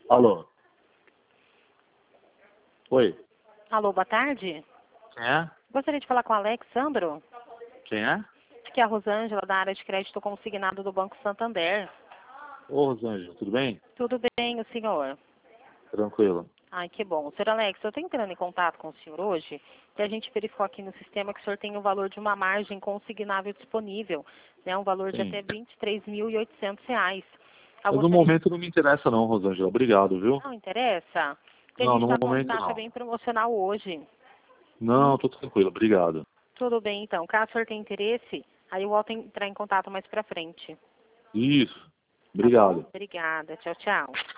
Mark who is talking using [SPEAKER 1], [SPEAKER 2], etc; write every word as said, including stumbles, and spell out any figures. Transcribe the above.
[SPEAKER 1] Alô? Oi?
[SPEAKER 2] Alô, boa tarde.
[SPEAKER 1] Quem é?
[SPEAKER 2] Gostaria de falar com o Alexandro.
[SPEAKER 1] Quem é?
[SPEAKER 2] Aqui é a Rosângela, da área de crédito consignado do Banco Santander.
[SPEAKER 1] Ô, Rosângela, tudo bem?
[SPEAKER 2] Tudo bem, o senhor?
[SPEAKER 1] Tranquilo.
[SPEAKER 2] Ai, que bom. Senhor Alex, eu estou entrando em contato com o senhor hoje e a gente verificou aqui no sistema que o senhor tem o valor de uma margem consignável disponível, né? Um valor de
[SPEAKER 1] Sim.
[SPEAKER 2] até vinte e três mil e oitocentos reais. Eu
[SPEAKER 1] Mas no
[SPEAKER 2] gostaria...
[SPEAKER 1] momento não me interessa não, Rosângela. Obrigado, viu?
[SPEAKER 2] Não interessa? Porque a
[SPEAKER 1] Não,
[SPEAKER 2] gente
[SPEAKER 1] no
[SPEAKER 2] está com uma
[SPEAKER 1] momento
[SPEAKER 2] taxa
[SPEAKER 1] não.
[SPEAKER 2] bem promocional hoje.
[SPEAKER 1] Não, tô tranquilo. Obrigado.
[SPEAKER 2] Tudo bem, então. Caso o senhor tenha interesse, aí eu volto a entrar em contato mais pra frente.
[SPEAKER 1] Isso.
[SPEAKER 2] Tá bom?
[SPEAKER 1] Obrigado.
[SPEAKER 2] Obrigada. Tchau, tchau.